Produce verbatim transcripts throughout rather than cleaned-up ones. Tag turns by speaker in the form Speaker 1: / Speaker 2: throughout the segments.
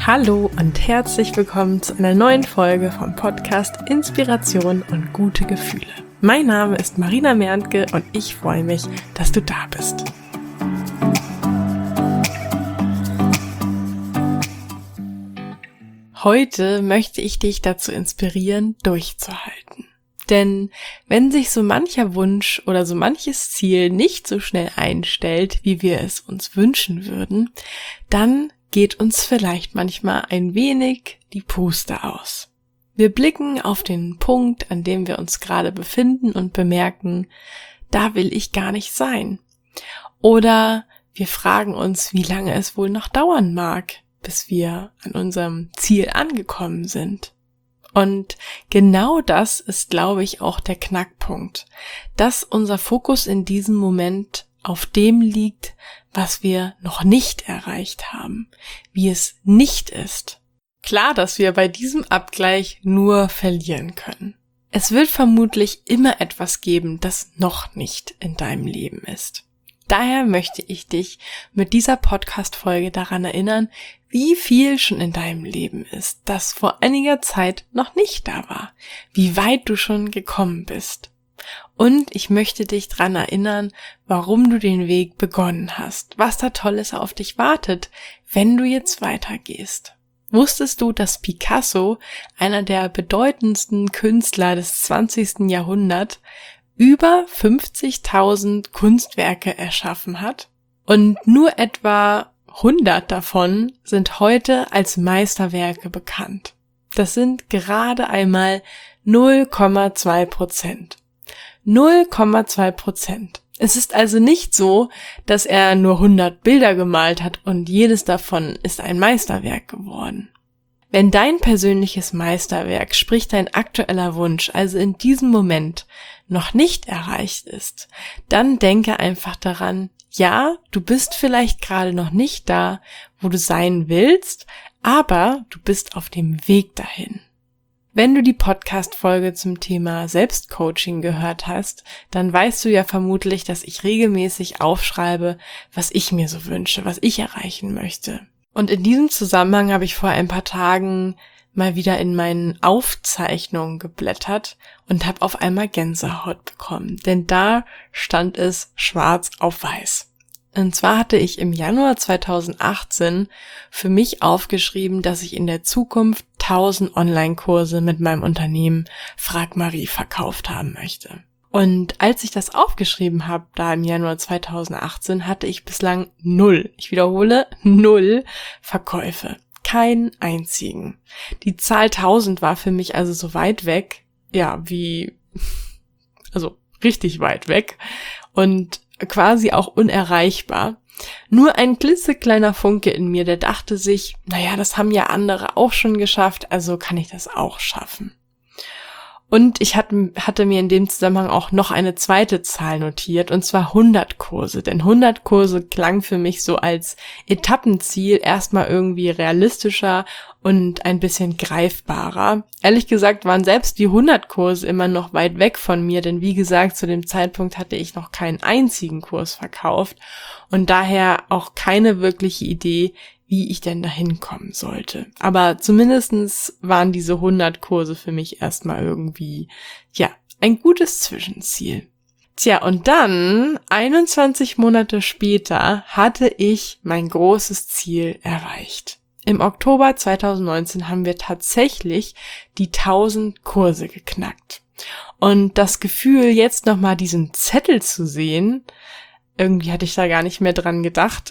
Speaker 1: Hallo und herzlich willkommen zu einer neuen Folge vom Podcast Inspiration und gute Gefühle. Mein Name ist Marina Merntke und ich freue mich, dass du da bist. Heute möchte ich dich dazu inspirieren, durchzuhalten. Denn wenn sich so mancher Wunsch oder so manches Ziel nicht so schnell einstellt, wie wir es uns wünschen würden, dann geht uns vielleicht manchmal ein wenig die Puste aus. Wir blicken auf den Punkt, an dem wir uns gerade befinden und bemerken, da will ich gar nicht sein. Oder wir fragen uns, wie lange es wohl noch dauern mag, bis wir an unserem Ziel angekommen sind. Und genau das ist, glaube ich, auch der Knackpunkt, dass unser Fokus in diesem Moment auf dem liegt, was wir noch nicht erreicht haben, wie es nicht ist. Klar, dass wir bei diesem Abgleich nur verlieren können. Es wird vermutlich immer etwas geben, das noch nicht in deinem Leben ist. Daher möchte ich dich mit dieser Podcast-Folge daran erinnern, wie viel schon in deinem Leben ist, das vor einiger Zeit noch nicht da war, wie weit du schon gekommen bist. Und ich möchte dich daran erinnern, warum du den Weg begonnen hast, was da Tolles auf dich wartet, wenn du jetzt weitergehst. Wusstest du, dass Picasso, einer der bedeutendsten Künstler des zwanzigsten Jahrhunderts, über fünfzigtausend Kunstwerke erschaffen hat? Und nur etwa hundert davon sind heute als Meisterwerke bekannt. Das sind gerade einmal null Komma zwei Prozent. null Komma zwei Prozent. Es ist also nicht so, dass er nur hundert Bilder gemalt hat und jedes davon ist ein Meisterwerk geworden. Wenn dein persönliches Meisterwerk, sprich dein aktueller Wunsch, also in diesem Moment noch nicht erreicht ist, dann denke einfach daran, ja, du bist vielleicht gerade noch nicht da, wo du sein willst, aber du bist auf dem Weg dahin. Wenn du die Podcast-Folge zum Thema Selbstcoaching gehört hast, dann weißt du ja vermutlich, dass ich regelmäßig aufschreibe, was ich mir so wünsche, was ich erreichen möchte. Und in diesem Zusammenhang habe ich vor ein paar Tagen mal wieder in meinen Aufzeichnungen geblättert und habe auf einmal Gänsehaut bekommen, denn da stand es schwarz auf weiß. Und zwar hatte ich im Januar zweitausendachtzehn für mich aufgeschrieben, dass ich in der Zukunft tausend Online-Kurse mit meinem Unternehmen Frag Marie verkauft haben möchte. Und als ich das aufgeschrieben habe, da im Januar zweitausendachtzehn, hatte ich bislang null, ich wiederhole, null Verkäufe. Keinen einzigen. Die Zahl tausend war für mich also so weit weg, ja, wie, also richtig weit weg und quasi auch unerreichbar. Nur ein klitzekleiner Funke in mir, der dachte sich, naja, das haben ja andere auch schon geschafft, also kann ich das auch schaffen. Und ich hatte, hatte mir in dem Zusammenhang auch noch eine zweite Zahl notiert, und zwar hundert Kurse. Denn hundert Kurse klang für mich so als Etappenziel erstmal irgendwie realistischer und ein bisschen greifbarer. Ehrlich gesagt waren selbst die hundert Kurse immer noch weit weg von mir, denn wie gesagt, zu dem Zeitpunkt hatte ich noch keinen einzigen Kurs verkauft und daher auch keine wirkliche Idee, wie ich denn da hinkommen sollte. Aber zumindestens waren diese hundert Kurse für mich erstmal irgendwie, ja, ein gutes Zwischenziel. Tja, und dann, einundzwanzig Monate später, hatte ich mein großes Ziel erreicht. Im Oktober zweitausendneunzehn haben wir tatsächlich die tausend Kurse geknackt. Und das Gefühl, jetzt nochmal diesen Zettel zu sehen, irgendwie hatte ich da gar nicht mehr dran gedacht,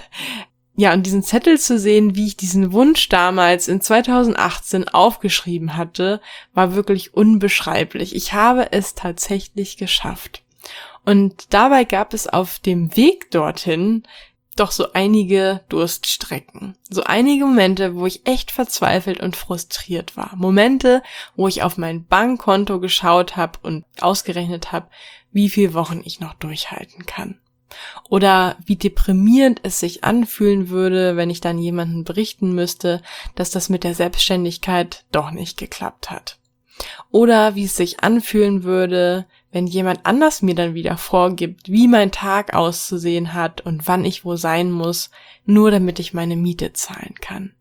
Speaker 1: ja, und diesen Zettel zu sehen, wie ich diesen Wunsch damals in zweitausendachtzehn aufgeschrieben hatte, war wirklich unbeschreiblich. Ich habe es tatsächlich geschafft. Und dabei gab es auf dem Weg dorthin doch so einige Durststrecken. So einige Momente, wo ich echt verzweifelt und frustriert war. Momente, wo ich auf mein Bankkonto geschaut habe und ausgerechnet habe, wie viele Wochen ich noch durchhalten kann. Oder wie deprimierend es sich anfühlen würde, wenn ich dann jemandem berichten müsste, dass das mit der Selbstständigkeit doch nicht geklappt hat. Oder wie es sich anfühlen würde, wenn jemand anders mir dann wieder vorgibt, wie mein Tag auszusehen hat und wann ich wo sein muss, nur damit ich meine Miete zahlen kann.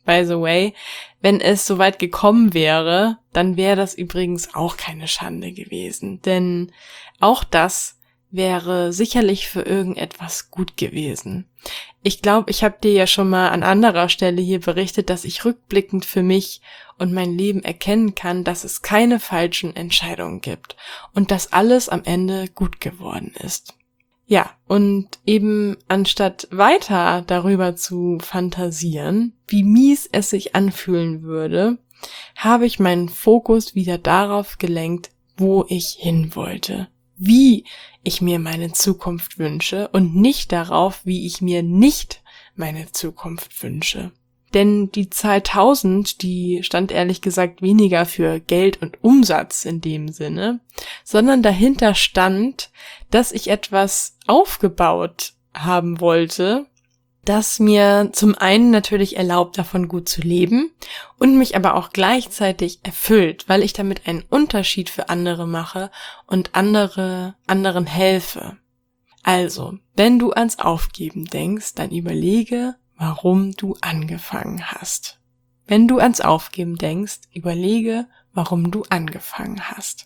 Speaker 1: by the way, wenn es soweit gekommen wäre, dann wäre das übrigens auch keine Schande gewesen. Denn auch das wäre sicherlich für irgendetwas gut gewesen. Ich glaube, ich habe dir ja schon mal an anderer Stelle hier berichtet, dass ich rückblickend für mich und mein Leben erkennen kann, dass es keine falschen Entscheidungen gibt und dass alles am Ende gut geworden ist. Ja, und eben anstatt weiter darüber zu fantasieren, wie mies es sich anfühlen würde, habe ich meinen Fokus wieder darauf gelenkt, wo ich hin wollte, wie ich mir meine Zukunft wünsche und nicht darauf, wie ich mir nicht meine Zukunft wünsche. Denn die Zahl tausend, die stand ehrlich gesagt weniger für Geld und Umsatz in dem Sinne, sondern dahinter stand, dass ich etwas aufgebaut haben wollte, das mir zum einen natürlich erlaubt, davon gut zu leben und mich aber auch gleichzeitig erfüllt, weil ich damit einen Unterschied für andere mache und andere, anderen helfe. Also, wenn du ans Aufgeben denkst, dann überlege, warum du angefangen hast. Wenn du ans Aufgeben denkst, überlege, warum du angefangen hast.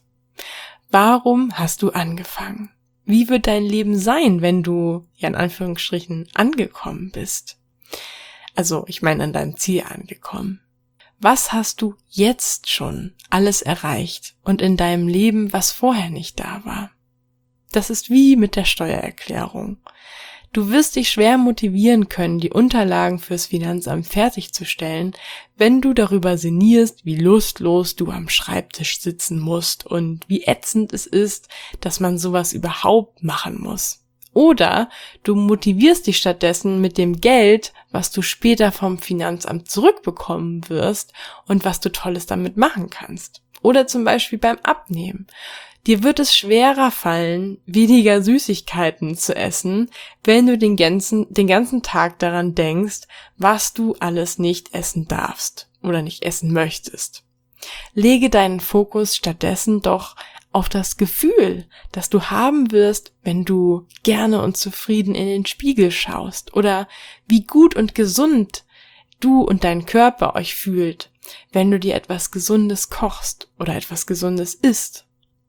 Speaker 1: Warum hast du angefangen? Wie wird dein Leben sein, wenn du, ja in Anführungsstrichen, angekommen bist? Also, ich meine an deinem Ziel angekommen. Was hast du jetzt schon alles erreicht und in deinem Leben, was vorher nicht da war? Das ist wie mit der Steuererklärung. Du wirst dich schwer motivieren können, die Unterlagen fürs Finanzamt fertigzustellen, wenn du darüber sinnierst, wie lustlos du am Schreibtisch sitzen musst und wie ätzend es ist, dass man sowas überhaupt machen muss. Oder du motivierst dich stattdessen mit dem Geld, was du später vom Finanzamt zurückbekommen wirst und was du Tolles damit machen kannst. Oder zum Beispiel beim Abnehmen. Dir wird es schwerer fallen, weniger Süßigkeiten zu essen, wenn du den ganzen, den ganzen Tag daran denkst, was du alles nicht essen darfst oder nicht essen möchtest. Lege deinen Fokus stattdessen doch auf das Gefühl, das du haben wirst, wenn du gerne und zufrieden in den Spiegel schaust oder wie gut und gesund du und dein Körper euch fühlt, wenn du dir etwas Gesundes kochst oder etwas Gesundes isst.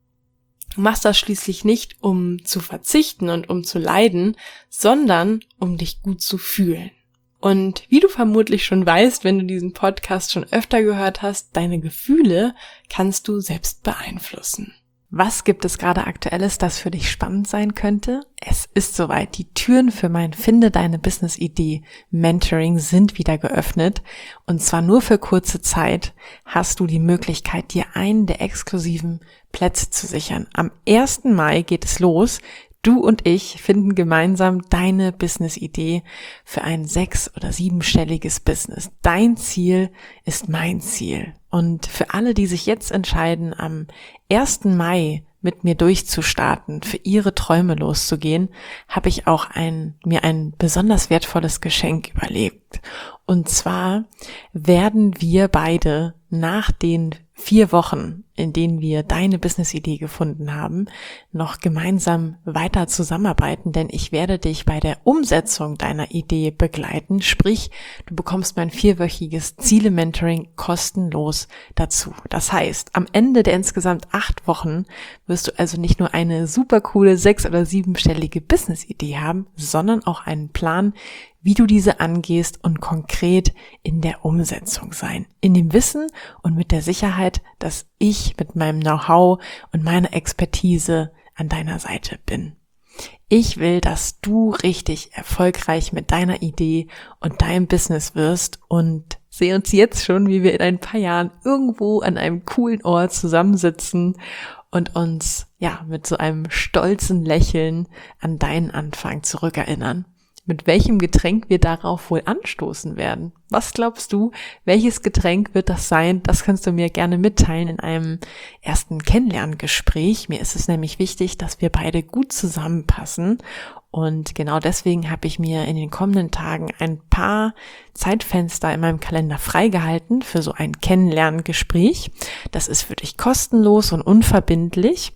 Speaker 1: Du machst das schließlich nicht, um zu verzichten und um zu leiden, sondern um dich gut zu fühlen. Und wie du vermutlich schon weißt, wenn du diesen Podcast schon öfter gehört hast, deine Gefühle kannst du selbst beeinflussen. Was gibt es gerade Aktuelles, das für dich spannend sein könnte? Es ist soweit. Die Türen für mein Finde deine Business-Idee Mentoring sind wieder geöffnet. Und zwar nur für kurze Zeit hast du die Möglichkeit, dir einen der exklusiven Plätze zu sichern. Am ersten Mai geht es los. Du und ich finden gemeinsam deine Business-Idee für ein sechs- oder siebenstelliges Business. Dein Ziel ist mein Ziel. Und für alle, die sich jetzt entscheiden, am ersten Mai mit mir durchzustarten, für ihre Träume loszugehen, habe ich auch ein, mir ein besonders wertvolles Geschenk überlegt. Und zwar werden wir beide nach den vier Wochen, in denen wir deine Business-Idee gefunden haben, noch gemeinsam weiter zusammenarbeiten, denn ich werde dich bei der Umsetzung deiner Idee begleiten, sprich, du bekommst mein vierwöchiges Ziele-Mentoring kostenlos dazu. Das heißt, am Ende der insgesamt acht Wochen wirst du also nicht nur eine super coole sechs- oder siebenstellige Business-Idee haben, sondern auch einen Plan, wie du diese angehst und konkret in der Umsetzung sein. In dem Wissen und mit der Sicherheit, dass ich mit meinem Know-how und meiner Expertise an deiner Seite bin. Ich will, dass du richtig erfolgreich mit deiner Idee und deinem Business wirst und sehe uns jetzt schon, wie wir in ein paar Jahren irgendwo an einem coolen Ort zusammensitzen und uns ja mit so einem stolzen Lächeln an deinen Anfang zurückerinnern. Mit welchem Getränk wir darauf wohl anstoßen werden. Was glaubst du, welches Getränk wird das sein? Das kannst du mir gerne mitteilen in einem ersten Kennenlerngespräch. Mir ist es nämlich wichtig, dass wir beide gut zusammenpassen. Und genau deswegen habe ich mir in den kommenden Tagen ein paar Zeitfenster in meinem Kalender freigehalten für so ein Kennenlerngespräch. Das ist für dich kostenlos und unverbindlich.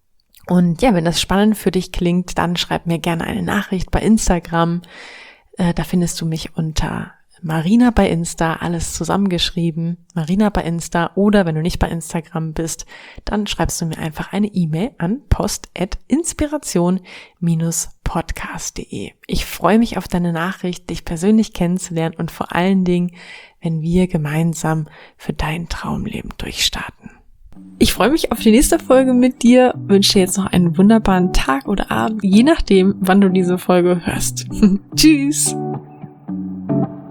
Speaker 1: Und ja, wenn das spannend für dich klingt, dann schreib mir gerne eine Nachricht bei Instagram. Äh, da findest du mich unter Marina bei Insta, alles zusammengeschrieben, Marina bei Insta, oder wenn du nicht bei Instagram bist, dann schreibst du mir einfach eine E-Mail an post at inspiration dash podcast punkt de. Ich freue mich auf deine Nachricht, dich persönlich kennenzulernen und vor allen Dingen, wenn wir gemeinsam für dein Traumleben durchstarten. Ich freue mich auf die nächste Folge mit dir, wünsche dir jetzt noch einen wunderbaren Tag oder Abend, je nachdem, wann du diese Folge hörst. Tschüss!